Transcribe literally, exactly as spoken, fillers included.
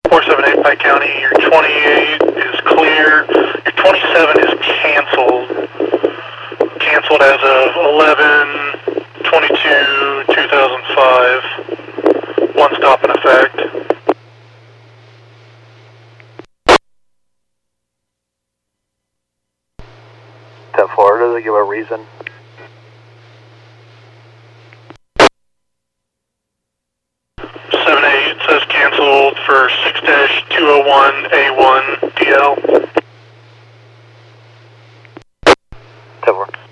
four seven eight Pike County, your twenty-eight is clear, your twenty-seven is canceled. Canceled as of eleven twenty-two two thousand five. One stop in effect. ten four, does it give a reason? seven eight says canceled for six two oh one A one D L. ten four.